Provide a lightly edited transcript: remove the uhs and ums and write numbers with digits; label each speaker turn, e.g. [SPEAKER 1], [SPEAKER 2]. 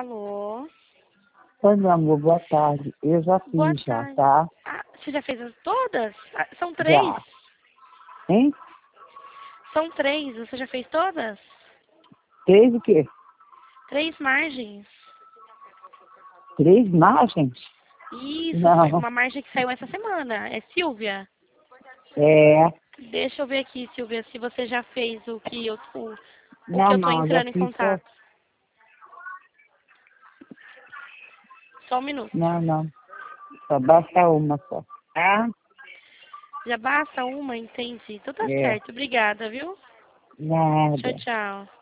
[SPEAKER 1] Alô?
[SPEAKER 2] Oi, meu amor, boa tarde. Eu já
[SPEAKER 1] Boa
[SPEAKER 2] fiz já,
[SPEAKER 1] tarde.
[SPEAKER 2] tá?
[SPEAKER 1] Ah, você já fez todas? Ah, são três?
[SPEAKER 2] Já. Hein?
[SPEAKER 1] São três. Você já fez todas?
[SPEAKER 2] 3 o quê?
[SPEAKER 1] 3 margens.
[SPEAKER 2] 3 margens?
[SPEAKER 1] Isso, foi
[SPEAKER 2] Não.
[SPEAKER 1] uma margem que saiu essa semana. É Silvia?
[SPEAKER 2] É.
[SPEAKER 1] Deixa eu ver aqui, Silvia, se você já fez o que
[SPEAKER 2] Não,
[SPEAKER 1] eu tô
[SPEAKER 2] não, já
[SPEAKER 1] entrando em
[SPEAKER 2] fiz só.
[SPEAKER 1] contato. Só um minuto.
[SPEAKER 2] Não, não. Só basta uma só. Tá?
[SPEAKER 1] Já basta uma, entendi. Então tá
[SPEAKER 2] É.
[SPEAKER 1] certo. Obrigada, viu? Tchau,
[SPEAKER 2] Nada.
[SPEAKER 1] tchau.